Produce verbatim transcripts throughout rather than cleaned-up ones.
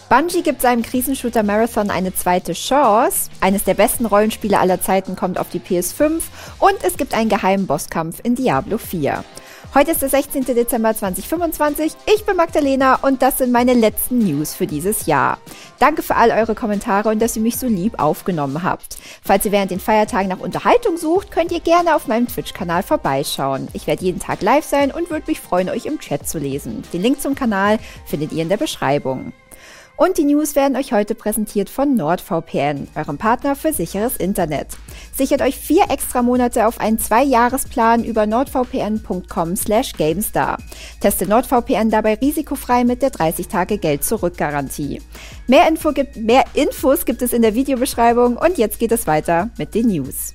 Bungie gibt seinem Krisenshooter Marathon eine zweite Chance. Eines der besten Rollenspiele aller Zeiten kommt auf die P S fünf und es gibt einen geheimen Bosskampf in Diablo vier. Heute ist der sechzehnten Dezember zweitausendfünfundzwanzig. Ich bin Magdalena und das sind meine letzten News für dieses Jahr. Danke für all eure Kommentare und dass ihr mich so lieb aufgenommen habt. Falls ihr während den Feiertagen nach Unterhaltung sucht, könnt ihr gerne auf meinem Twitch-Kanal vorbeischauen. Ich werde jeden Tag live sein und würde mich freuen, euch im Chat zu lesen. Den Link zum Kanal findet ihr in der Beschreibung. Und die News werden euch heute präsentiert von NordVPN, eurem Partner für sicheres Internet. Sichert euch vier extra Monate auf einen Zwei-Jahres-Plan über nordvpn punkt com slash gamestar. Teste NordVPN dabei risikofrei mit der dreißig Tage Geld-Zurück-Garantie. Mehr, Info gibt, mehr Infos gibt es in der Videobeschreibung und jetzt geht es weiter mit den News.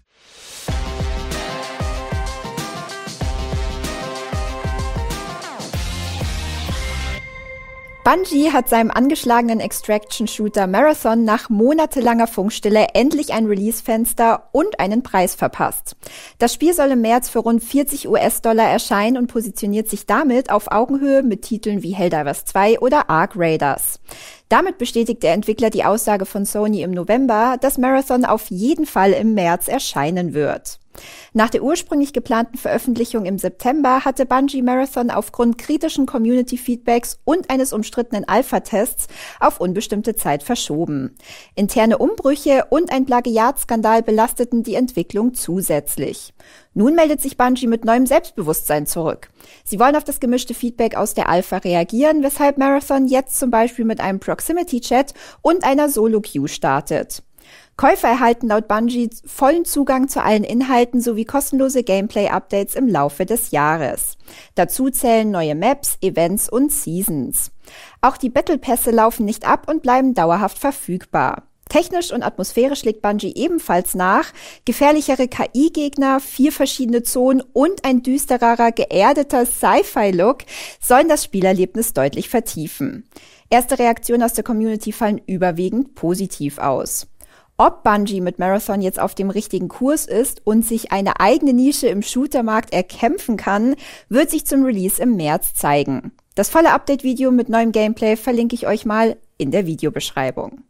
Bungie hat seinem angeschlagenen Extraction-Shooter Marathon nach monatelanger Funkstille endlich ein Release-Fenster und einen Preis verpasst. Das Spiel soll im März für rund vierzig US-Dollar erscheinen und positioniert sich damit auf Augenhöhe mit Titeln wie Helldivers zwei oder Ark Raiders. Damit bestätigt der Entwickler die Aussage von Sony im November, dass Marathon auf jeden Fall im März erscheinen wird. Nach der ursprünglich geplanten Veröffentlichung im September hatte Bungie Marathon aufgrund kritischen Community-Feedbacks und eines umstrittenen Alpha-Tests auf unbestimmte Zeit verschoben. Interne Umbrüche und ein Plagiatskandal belasteten die Entwicklung zusätzlich. Nun meldet sich Bungie mit neuem Selbstbewusstsein zurück. Sie wollen auf das gemischte Feedback aus der Alpha reagieren, weshalb Marathon jetzt zum Beispiel mit einem Proximity-Chat und einer Solo-Queue startet. Käufer erhalten laut Bungie vollen Zugang zu allen Inhalten sowie kostenlose Gameplay-Updates im Laufe des Jahres. Dazu zählen neue Maps, Events und Seasons. Auch die Battle-Pässe laufen nicht ab und bleiben dauerhaft verfügbar. Technisch und atmosphärisch legt Bungie ebenfalls nach. Gefährlichere K I-Gegner, vier verschiedene Zonen und ein düstererer, geerdeter Sci-Fi-Look sollen das Spielerlebnis deutlich vertiefen. Erste Reaktionen aus der Community fallen überwiegend positiv aus. Ob Bungie mit Marathon jetzt auf dem richtigen Kurs ist und sich eine eigene Nische im Shootermarkt erkämpfen kann, wird sich zum Release im März zeigen. Das volle Update-Video mit neuem Gameplay verlinke ich euch mal in der Videobeschreibung.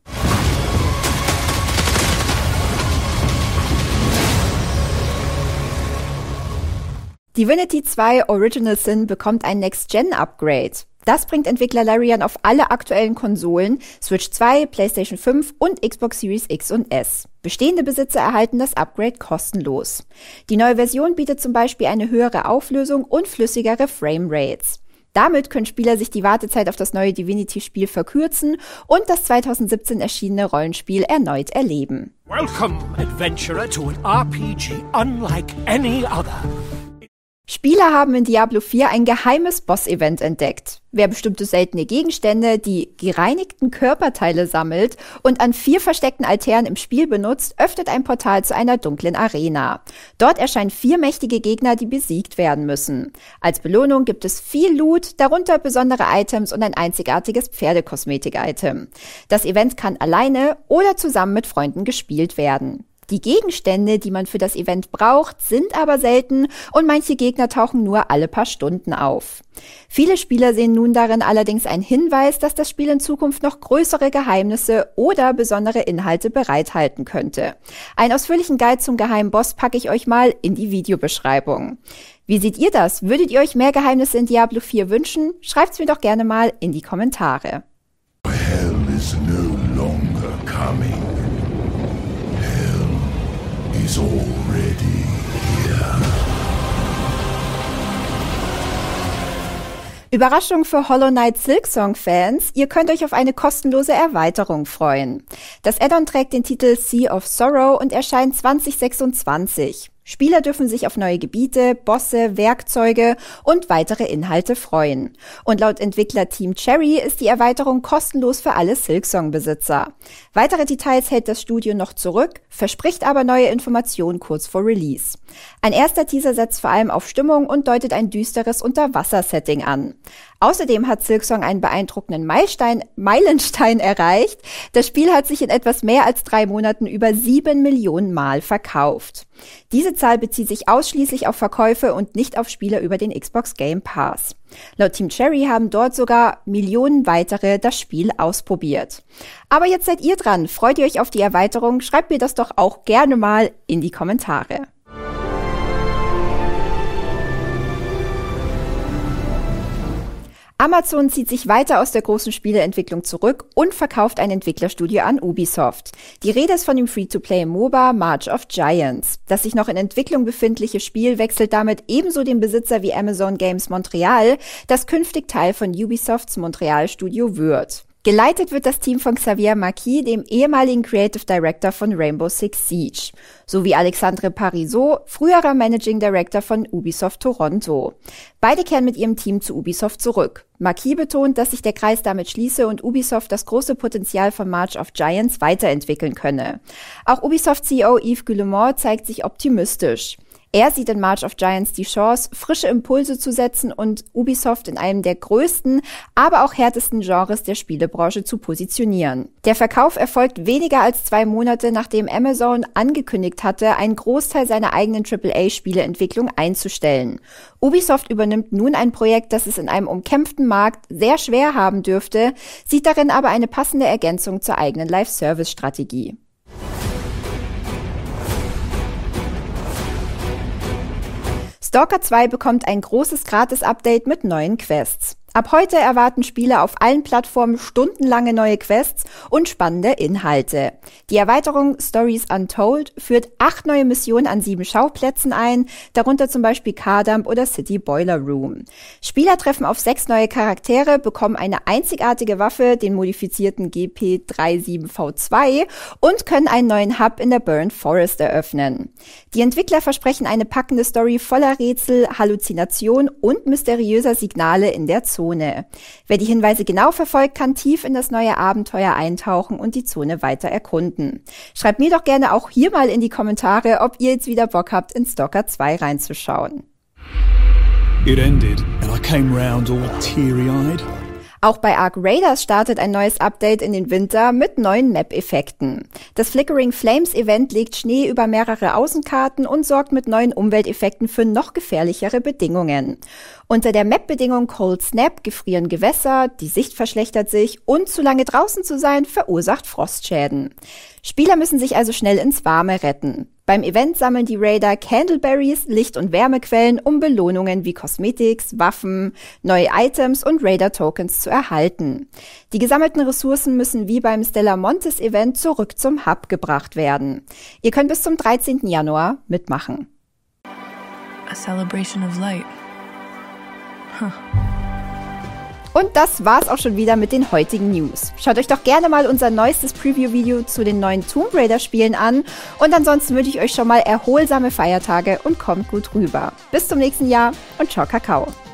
Divinity zwei Original Sin bekommt ein Next-Gen-Upgrade. Das bringt Entwickler Larian auf alle aktuellen Konsolen, Switch zwei, PlayStation fünf und Xbox Series X und S. Bestehende Besitzer erhalten das Upgrade kostenlos. Die neue Version bietet zum Beispiel eine höhere Auflösung und flüssigere Framerates. Damit können Spieler sich die Wartezeit auf das neue Divinity-Spiel verkürzen und das zweitausendsiebzehn erschienene Rollenspiel erneut erleben. Welcome, Adventurer, to an R P G unlike any other. Spieler haben in Diablo vier ein geheimes Boss-Event entdeckt. Wer bestimmte seltene Gegenstände, die gereinigten Körperteile sammelt und an vier versteckten Altären im Spiel benutzt, öffnet ein Portal zu einer dunklen Arena. Dort erscheinen vier mächtige Gegner, die besiegt werden müssen. Als Belohnung gibt es viel Loot, darunter besondere Items und ein einzigartiges Pferdekosmetik-Item. Das Event kann alleine oder zusammen mit Freunden gespielt werden. Die Gegenstände, die man für das Event braucht, sind aber selten und manche Gegner tauchen nur alle paar Stunden auf. Viele Spieler sehen nun darin allerdings einen Hinweis, dass das Spiel in Zukunft noch größere Geheimnisse oder besondere Inhalte bereithalten könnte. Einen ausführlichen Guide zum geheimen Boss packe ich euch mal in die Videobeschreibung. Wie seht ihr das? Würdet ihr euch mehr Geheimnisse in Diablo vier wünschen? Schreibt's mir doch gerne mal in die Kommentare. Hell is no longer coming. He's already here. Überraschung für Hollow Knight Silksong-Fans, ihr könnt euch auf eine kostenlose Erweiterung freuen. Das Add-on trägt den Titel Sea of Sorrow und erscheint zwanzig sechsundzwanzig. Spieler dürfen sich auf neue Gebiete, Bosse, Werkzeuge und weitere Inhalte freuen. Und laut Entwickler Team Cherry ist die Erweiterung kostenlos für alle Silksong-Besitzer. Weitere Details hält das Studio noch zurück, verspricht aber neue Informationen kurz vor Release. Ein erster Teaser setzt vor allem auf Stimmung und deutet ein düsteres Unterwasser-Setting an. Außerdem hat Silksong einen beeindruckenden Meilenstein, Meilenstein erreicht. Das Spiel hat sich in etwas mehr als drei Monaten über sieben Millionen Mal verkauft. Diese Diese Zahl bezieht sich ausschließlich auf Verkäufe und nicht auf Spieler über den Xbox Game Pass. Laut Team Cherry haben dort sogar Millionen weitere das Spiel ausprobiert. Aber jetzt seid ihr dran. Freut ihr euch auf die Erweiterung? Schreibt mir das doch auch gerne mal in die Kommentare. Amazon zieht sich weiter aus der großen Spieleentwicklung zurück und verkauft ein Entwicklerstudio an Ubisoft. Die Rede ist von dem Free-to-Play-MOBA March of Giants. Das sich noch in Entwicklung befindliche Spiel wechselt damit ebenso den Besitzer wie Amazon Games Montreal, das künftig Teil von Ubisofts Montreal-Studio wird. Geleitet wird das Team von Xavier Marquis, dem ehemaligen Creative Director von Rainbow Six Siege, sowie Alexandre Parisot, früherer Managing Director von Ubisoft Toronto. Beide kehren mit ihrem Team zu Ubisoft zurück. Marquis betont, dass sich der Kreis damit schließe und Ubisoft das große Potenzial von March of Giants weiterentwickeln könne. Auch Ubisoft-C E O Yves Guillemot zeigt sich optimistisch. Er sieht in March of Giants die Chance, frische Impulse zu setzen und Ubisoft in einem der größten, aber auch härtesten Genres der Spielebranche zu positionieren. Der Verkauf erfolgt weniger als zwei Monate, nachdem Amazon angekündigt hatte, einen Großteil seiner eigenen Triple A-Spieleentwicklung einzustellen. Ubisoft übernimmt nun ein Projekt, das es in einem umkämpften Markt sehr schwer haben dürfte, sieht darin aber eine passende Ergänzung zur eigenen Live-Service-Strategie. Stalker zwei bekommt ein großes Gratis-Update mit neuen Quests. Ab heute erwarten Spieler auf allen Plattformen stundenlange neue Quests und spannende Inhalte. Die Erweiterung Stories Untold führt acht neue Missionen an sieben Schauplätzen ein, darunter zum Beispiel Cardamp oder City Boiler Room. Spieler treffen auf sechs neue Charaktere, bekommen eine einzigartige Waffe, den modifizierten G P siebenunddreißig V zwei und können einen neuen Hub in der Burnt Forest eröffnen. Die Entwickler versprechen eine packende Story voller Rätsel, Halluzination und mysteriöser Signale in der Zone. Zone. Wer die Hinweise genau verfolgt, kann tief in das neue Abenteuer eintauchen und die Zone weiter erkunden. Schreibt mir doch gerne auch hier mal in die Kommentare, ob ihr jetzt wieder Bock habt, in Stalker zwei reinzuschauen. It ended and I came round all teary-eyed. Auch bei Ark Raiders startet ein neues Update in den Winter mit neuen Map-Effekten. Das Flickering Flames Event legt Schnee über mehrere Außenkarten und sorgt mit neuen Umwelteffekten für noch gefährlichere Bedingungen. Unter der Map-Bedingung Cold Snap gefrieren Gewässer, die Sicht verschlechtert sich und zu lange draußen zu sein verursacht Frostschäden. Spieler müssen sich also schnell ins Warme retten. Beim Event sammeln die Raider Candleberries, Licht- und Wärmequellen, um Belohnungen wie Cosmetics, Waffen, neue Items und Raider-Tokens zu erhalten. Die gesammelten Ressourcen müssen wie beim Stellar Montes Event zurück zum Hub gebracht werden. Ihr könnt bis zum dreizehnten Januar mitmachen. A celebration of light. Huh. Und das war's auch schon wieder mit den heutigen News. Schaut euch doch gerne mal unser neuestes Preview-Video zu den neuen Tomb Raider-Spielen an. Und ansonsten wünsche ich euch schon mal erholsame Feiertage und kommt gut rüber. Bis zum nächsten Jahr und ciao Kakao.